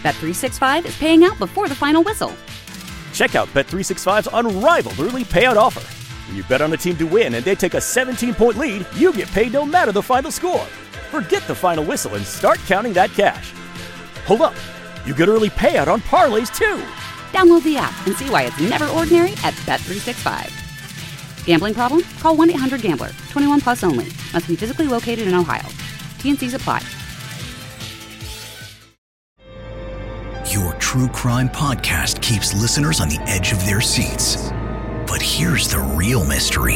Bet365 is paying out before the final whistle. Check out Bet365's unrivaled early payout offer. When you bet on a team to win and they take a 17-point lead, you get paid no matter the final score. Forget the final whistle and start counting that cash. Hold up. You get early payout on parlays, too. Download the app and see why it's never ordinary at Bet365. Gambling problem? Call 1-800-GAMBLER. 21 plus only. Must be physically located in Ohio. T&Cs apply. Your true crime podcast keeps listeners on the edge of their seats. But here's the real mystery.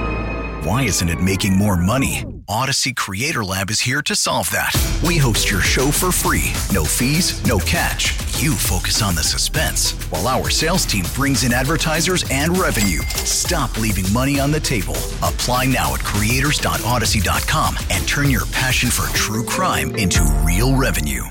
Why isn't it making more money? Odyssey Creator Lab is here to solve that. We host your show for free. No fees, no catch. You focus on the suspense, while our sales team brings in advertisers and revenue. Stop leaving money on the table. Apply now at creators.odyssey.com and turn your passion for true crime into real revenue.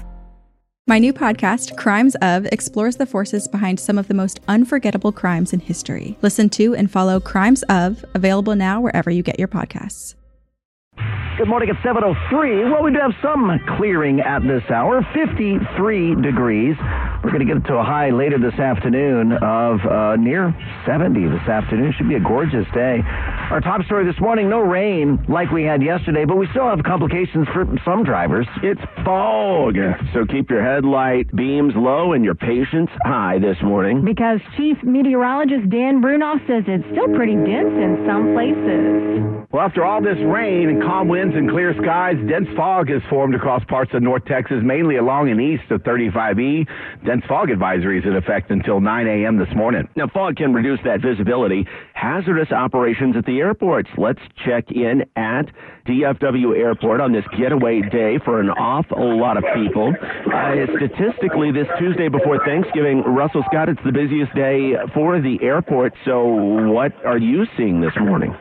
My new podcast, Crimes Of, explores the forces behind some of the most unforgettable crimes in history. Listen to and follow Crimes Of, available now wherever you get your podcasts. Good morning at 7:03. Well, we do have some clearing at this hour, 53 degrees. We're going to get to a high later this afternoon of near 70 this afternoon. Should be a gorgeous day. Our top story this morning, no rain like we had yesterday, but we still have complications for some drivers. It's fog, so keep your headlight beams low and your patience high this morning. Because Chief Meteorologist Dan Brunoff says it's still pretty dense in some places. Well, after all this rain and calm winds and clear skies, dense fog has formed across parts of North Texas, mainly along and east of 35E. Dense fog advisory is in effect until 9 a.m. this morning. Now, fog can reduce that visibility. Hazardous operations at the airports. Let's check in at DFW Airport on this getaway day for an awful lot of people. Statistically, this Tuesday before Thanksgiving, Russell Scott, it's the busiest day for the airport. So what are you seeing this morning?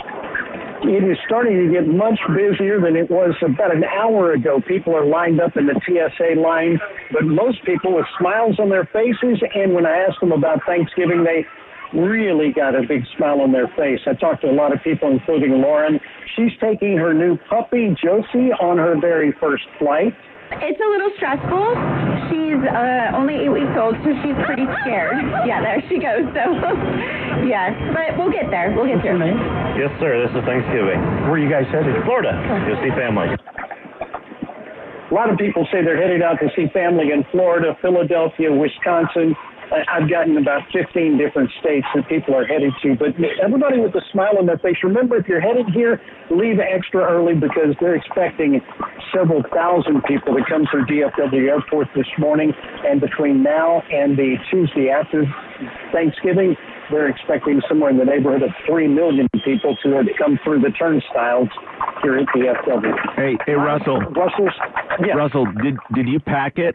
It is starting to get much busier than it was about an hour ago. People are lined up in the TSA line, but most people with smiles on their faces, and when I asked them about Thanksgiving, they really got a big smile on their face. I talked to a lot of people, including Lauren. She's taking her new puppy, Josie, on her very first flight. It's a little stressful. She's only 8 weeks old, so she's pretty scared. Yeah, there she goes. So, yes, but we'll get there. We'll get there. Yes, sir. This is Thanksgiving. Where are you guys headed? Florida. You'll see family. A lot of people say they're headed out to see family in Florida, Philadelphia, Wisconsin. I've gotten about 15 different states that people are headed to, but everybody with a smile on their face. Remember, if you're headed here, leave extra early because they're expecting several thousand people to come through DFW Airport this morning, and between now and the Tuesday after Thanksgiving, they're expecting somewhere in the neighborhood of 3 million people to come through the turnstiles here at DFW. Hey, Russell. Yeah. Russell, did you pack it?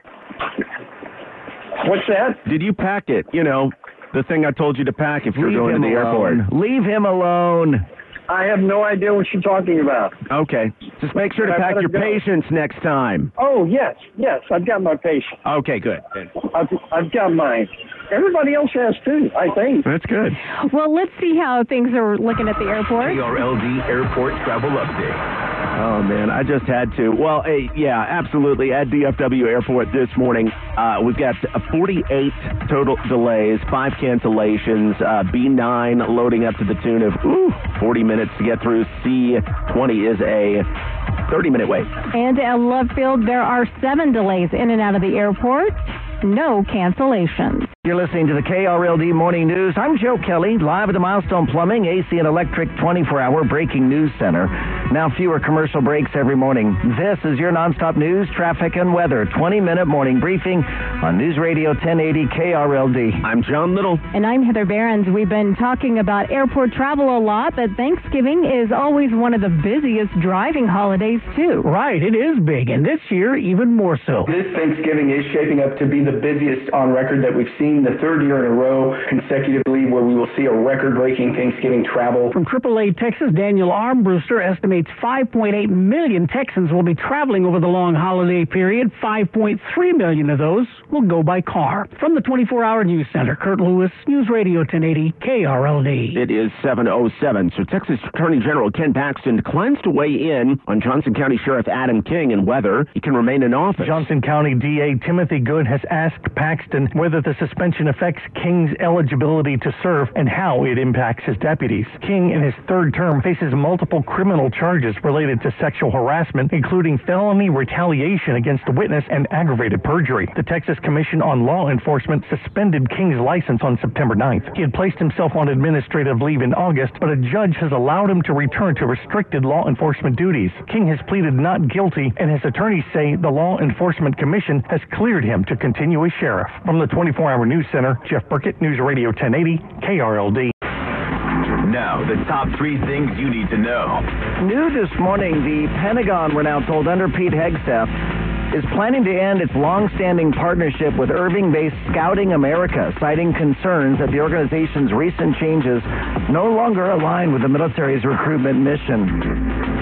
What's that? Did you pack it? You know, the thing I told you to pack if you're going to the airport. Leave him alone. I have no idea what you're talking about. Okay. Just make sure to pack your patience next time. Oh, yes, I've got my patience. Okay, good. I've got mine. Everybody else has too, I think. That's good. Well, let's see how things are looking at the airport. KRLD Airport Travel Update. Oh, man, I just had to. Well, hey, yeah, absolutely. At DFW Airport this morning, we've got 48 total delays, 5 cancellations, B9 loading up to the tune of 40 minutes to get through. C20 is a 30-minute wait. And at Love Field, there are 7 delays in and out of the airport. No cancellations. You're listening to the KRLD Morning News. I'm Joe Kelly, live at the Milestone Plumbing, AC and Electric 24-hour breaking news center. Now fewer commercial breaks every morning. This is your nonstop news, traffic, and weather 20-minute morning briefing on News Radio 1080 KRLD. I'm John Little. And I'm Heather Behrens. We've been talking about airport travel a lot, but Thanksgiving is always one of the busiest driving holidays, too. Right, it is big, and this year even more so. This Thanksgiving is shaping up to be the busiest on record that we've seen, the third year in a row consecutively where we will see a record-breaking Thanksgiving travel. From AAA Texas, Daniel Armbruster estimates 5.8 million Texans will be traveling over the long holiday period. 5.3 million of those will go by car. From the 24-hour news center, Kurt Lewis, News Radio 1080 KRLD. It is 7:07. So Texas Attorney General Ken Paxton declines to weigh in on Johnson County Sheriff Adam King and whether he can remain in office. Johnson County DA Timothy Good has asked asked Paxton whether the suspension affects King's eligibility to serve and how it impacts his deputies. King, in his third term, faces multiple criminal charges related to sexual harassment, including felony retaliation against a witness and aggravated perjury. The Texas Commission on Law Enforcement suspended King's license on September 9th. He had placed himself on administrative leave in August, but a judge has allowed him to return to restricted law enforcement duties. King has pleaded not guilty, and his attorneys say the Law Enforcement Commission has cleared him to continue as sheriff. From the 24-Hour News Center, Jeff Burkett, News Radio 1080, KRLD. Now, the top 3 things you need to know. New this morning, the Pentagon, we're now told, under Pete Hegseth, is planning to end its long-standing partnership with Irving-based Scouting America, citing concerns that the organization's recent changes no longer align with the military's recruitment mission.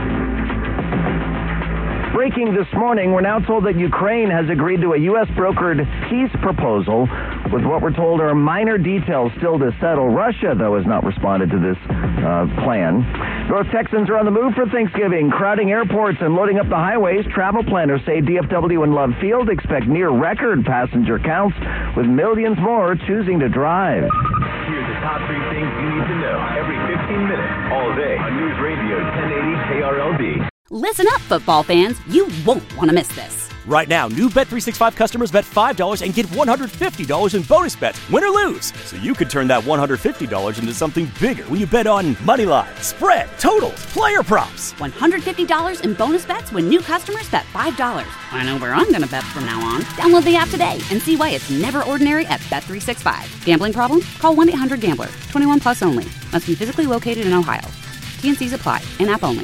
Breaking this morning, we're now told that Ukraine has agreed to a U.S.-brokered peace proposal with what we're told are minor details still to settle. Russia, though, has not responded to this plan. North Texans are on the move for Thanksgiving, crowding airports and loading up the highways. Travel planners say DFW and Love Field expect near-record passenger counts, with millions more choosing to drive. Here's the top 3 things you need to know every 15 minutes, all day on News Radio 1080 KRLD. Listen up, football fans. You won't want to miss this. Right now, new Bet365 customers bet $5 and get $150 in bonus bets, win or lose. So you could turn that $150 into something bigger when you bet on money line, spread, totals, player props. $150 in bonus bets when new customers bet $5. I know where I'm going to bet from now on. Download the app today and see why it's never ordinary at Bet365. Gambling problem? Call 1-800-GAMBLER. 21 plus only. Must be physically located in Ohio. T&Cs apply. In-app only.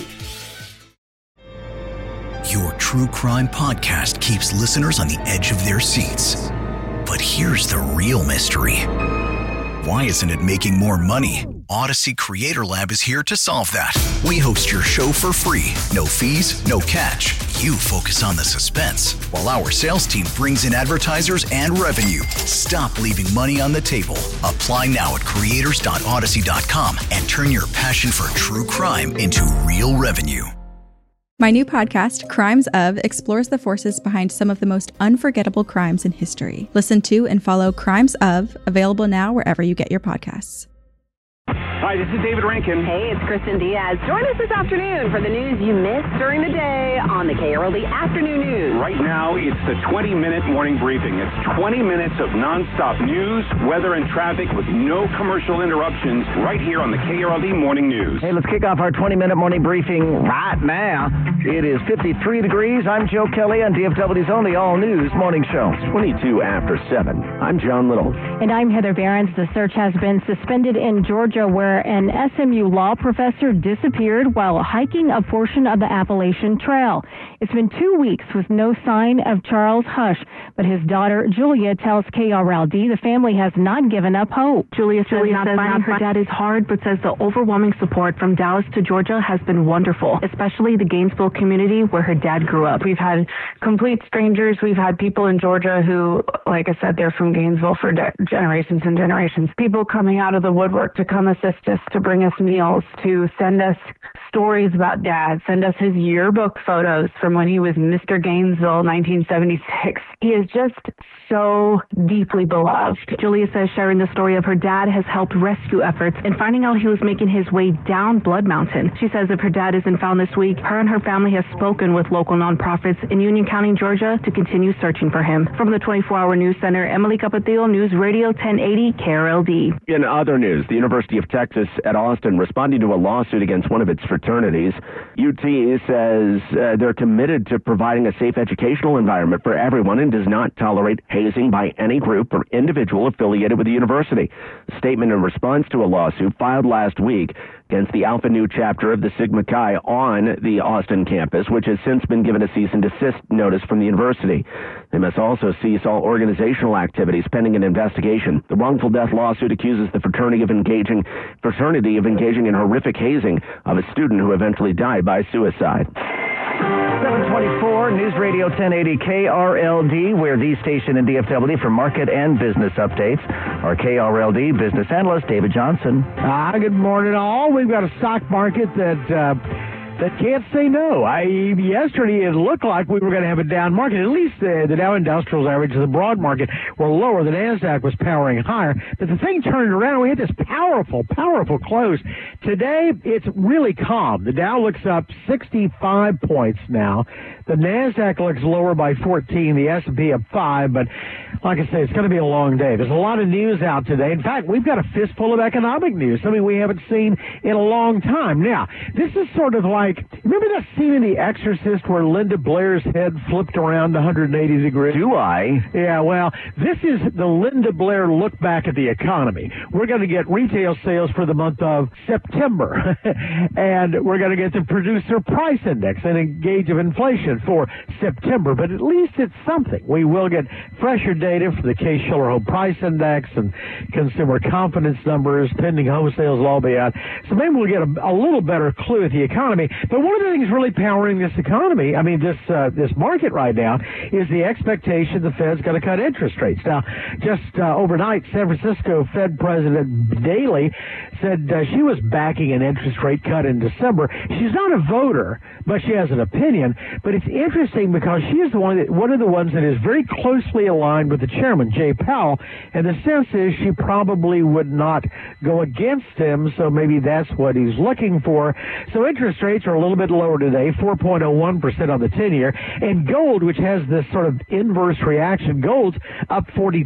Your true crime podcast keeps listeners on the edge of their seats. But here's the real mystery. Why isn't it making more money? Odyssey Creator Lab is here to solve that. We host your show for free. No fees, no catch. You focus on the suspense, while our sales team brings in advertisers and revenue. Stop leaving money on the table. Apply now at creators.odyssey.com and turn your passion for true crime into real revenue. My new podcast, Crimes Of, explores the forces behind some of the most unforgettable crimes in history. Listen to and follow Crimes Of, available now wherever you get your podcasts. Hi, this is David Rankin. Hey, it's Kristen Diaz. Join us this afternoon for the news you missed during the day on the KRLD Afternoon News. Right now, it's the 20-minute morning briefing. It's 20 minutes of nonstop news, weather, and traffic with no commercial interruptions right here on the KRLD Morning News. Hey, let's kick off our 20-minute morning briefing right now. It is 53 degrees. I'm Joe Kelly on DFW's only all-news morning show. 22 after 7. I'm John Little. And I'm Heather Behrens. The search has been suspended in Georgia, where an SMU law professor disappeared while hiking a portion of the Appalachian Trail. It's been 2 weeks with no sign of Charles Hush, but his daughter, Julia, tells KRLD the family has not given up hope. Julia says not finding her dad is hard, but says the overwhelming support from Dallas to Georgia has been wonderful, especially the Gainesville community where her dad grew up. We've had complete strangers. We've had people in Georgia who, like I said, they're from Gainesville for generations and generations. People coming out of the woodwork to come assist us, to bring us meals, to send us stories about Dad, send us his yearbook photos from when he was Mr. Gainesville, 1976. He is just so deeply beloved. Julia says sharing the story of her dad has helped rescue efforts and finding out he was making his way down Blood Mountain. She says if her dad isn't found this week, her and her family have spoken with local nonprofits in Union County, Georgia, to continue searching for him. From the 24-Hour News Center, Emily Capatillo, News Radio 1080 KRLD. In other news, the University of Texas at Austin responding to a lawsuit against one of its fraternities. UT says they're committed to providing a safe educational environment for everyone and does not tolerate hazing by any group or individual affiliated with the university. A statement in response to a lawsuit filed last week against the Alpha Nu chapter of the Sigma Chi on the Austin campus, which has since been given a cease and desist notice from the university. They must also cease all organizational activities pending an investigation. The wrongful death lawsuit accuses the fraternity of engaging in horrific hazing of a student who eventually died by suicide. 724 News Radio 1080 KRLD. We're the station in DFW for market and business updates. Our KRLD business analyst, David Johnson. Good morning, all. We've got a stock market that that can't say no. Yesterday it looked like we were going to have a down market. At least the Dow Industrials average of the broad market were lower. The NASDAQ was powering higher. But the thing turned around. We had this powerful close. Today, it's really calm. The Dow looks up 65 points now. The NASDAQ looks lower by 14. The S&P up 5. But like I say, it's going to be a long day. There's a lot of news out today. In fact, we've got a fistful of economic news, something we haven't seen in a long time. Now, this is sort of like, remember that scene in The Exorcist where Linda Blair's head flipped around 180 degrees? Do I? Yeah, well, this is the Linda Blair look back at the economy. We're going to get retail sales for the month of September, and we're going to get the Producer Price Index and a gauge of inflation for September, but at least it's something. We will get fresher data for the Case-Shiller Home Price Index and consumer confidence numbers. Pending home sales will all be out. So maybe we'll get a little better clue at the economy. But one of the things really powering this economy, this market right now, is the expectation the Fed's going to cut interest rates. Now, just overnight, San Francisco Fed President Daly said she was backing an interest rate cut in December. She's not a voter, but she has an opinion. But it's interesting because she is one of the ones that is very closely aligned with the chairman, Jay Powell, and the sense is she probably would not go against him, so maybe that's what he's looking for. So interest rates are a little bit lower today, 4.01% on the 10-year, and gold, which has this sort of inverse reaction, gold's up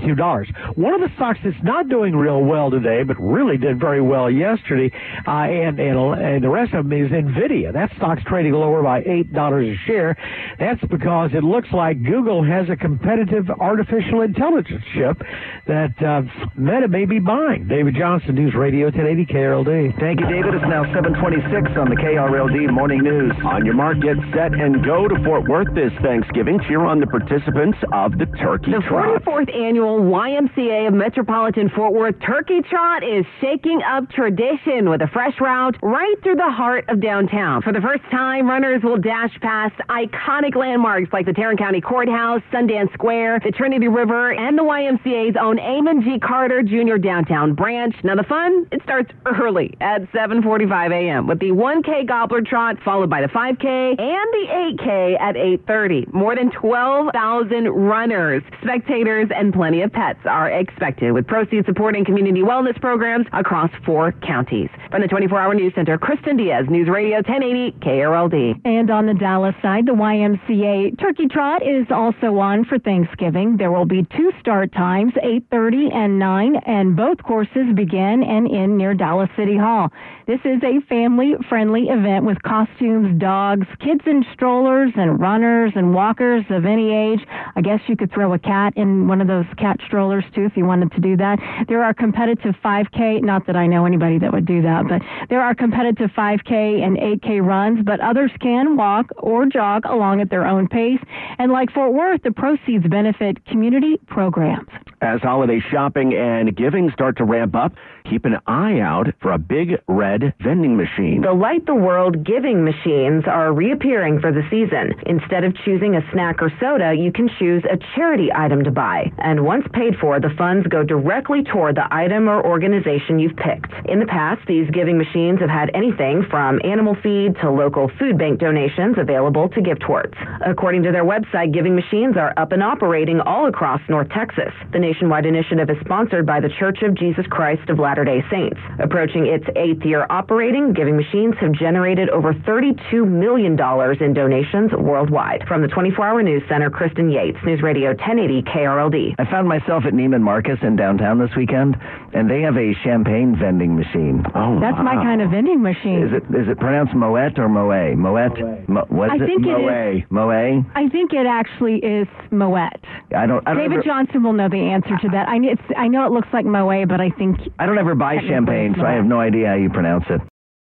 $42. One of the stocks that's not doing real well today, but really did very well yesterday, and the rest of them is NVIDIA. That stock's trading lower by $8 a share. That's because it looks like Google has a competitive artificial intelligence chip that Meta may be buying. David Johnson, News Radio 1080 KRLD. Thank you, David. It's now 7:26 on the KRLD Morning News. On your mark, get set, and go to Fort Worth this Thanksgiving. Cheer on the participants of the Turkey Trot. The 44th annual YMCA of Metropolitan Fort Worth Turkey Trot is shaking up tradition with a fresh route right through the heart of downtown. For the first time, runners will dash past iconic landmarks like the Tarrant County Courthouse, Sundance Square, the Trinity River, and the YMCA's own Amon G. Carter Jr. Downtown Branch. Now the fun, it starts early at 7:45 a.m. with the 1K Gobbler Trot, followed by the 5K and the 8K at 8:30. More than 12,000 runners, spectators, and plenty of pets are expected, with proceeds supporting community wellness programs across 4 counties. From the 24-Hour News Center, Kristen Diaz, News Radio 1080 KRLD. And on the Dallas side, the YMCA Turkey Trot is also on for Thanksgiving. There will be 2 start times, 8:30 and 9, and both courses begin and end near Dallas City Hall. This is a family-friendly event with costumes, dogs, kids in strollers, and runners and walkers of any age. I guess you could throw a cat in one of those cat strollers, too, if you wanted to do that. There are competitive 5K, not that I know anybody that would do that, but there are competitive 5K and 8K runs, but others can walk or jog along at their own pace. And like Fort Worth, the proceeds benefit community programs. As holiday shopping and giving start to ramp up, keep an eye out for a big red vending machine. The Light the World giving machines are reappearing for the season. Instead of choosing a snack or soda, you can choose a charity item to buy. And once paid for, the funds go directly toward the item or organization you've picked. In the past, these giving machines have had anything from animal feed to local food bank donations available to give towards. According to their website, giving machines are up and operating all across North Texas. The nationwide initiative is sponsored by the Church of Jesus Christ of Latter-day Saints. Approaching its 8th year operating, giving machines have generated over $32 million in donations worldwide. From the 24-Hour News Center, Kristen Yates, News Radio 1080 KRLD. I found myself at Neiman Marcus in downtown this weekend, and they have a champagne vending machine. Oh, that's my kind of vending machine. Is it pronounced Moet or Moet? Moet? What is it? Moet. Moet? I think it actually is Moet. I don't David Johnson will know the answer to that. I know it looks like Moet, but I think I don't ever buy champagne, so I have no idea how you pronounce it.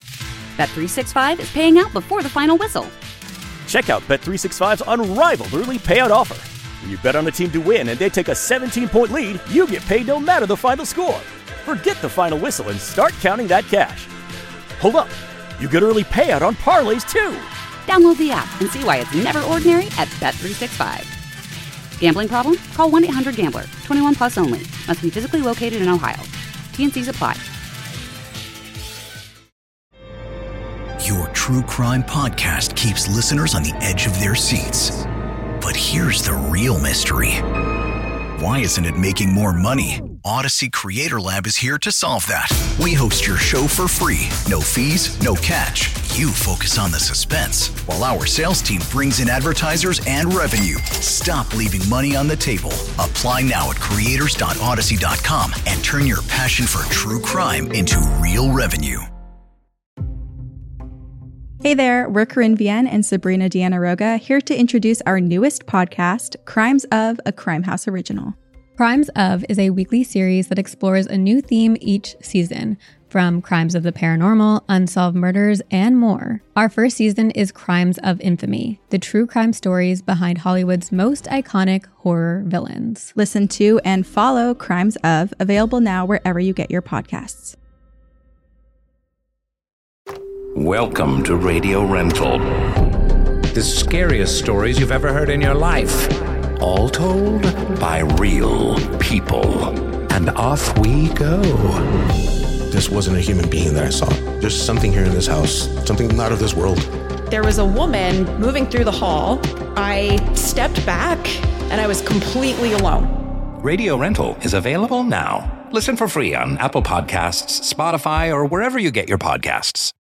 Bet365 is paying out before the final whistle. Check out Bet365's unrivaled early payout offer. When you bet on a team to win and they take a 17-point lead, you get paid no matter the final score. Forget the final whistle and start counting that cash. Hold up. You get early payout on parlays, too. Download the app and see why it's never ordinary at Bet365. Gambling problem? Call 1-800-GAMBLER. 21 plus only. Must be physically located in Ohio. T&Cs apply. Your true crime podcast keeps listeners on the edge of their seats. But here's the real mystery. Why isn't it making more money? Odyssey Creator Lab is here to solve that. We host your show for free. No fees, no catch. You focus on the suspense, while our sales team brings in advertisers and revenue. Stop leaving money on the table. Apply now at creators.odyssey.com and turn your passion for true crime into real revenue. Hey there, we're Corinne Vienne and Sabrina Deanna Roga here to introduce our newest podcast, Crimes of, a Crime House original. Crimes of is a weekly series that explores a new theme each season, from crimes of the paranormal, unsolved murders, and more. Our first season is Crimes of Infamy, the true crime stories behind Hollywood's most iconic horror villains. Listen to and follow Crimes of, available now wherever you get your podcasts. Welcome to Radio Rental. The scariest stories you've ever heard in your life. All told by real people. And off we go. This wasn't a human being that I saw. There's something here in this house, something not of this world. There was a woman moving through the hall. I stepped back and I was completely alone. Radio Rental is available now. Listen for free on Apple Podcasts, Spotify, or wherever you get your podcasts.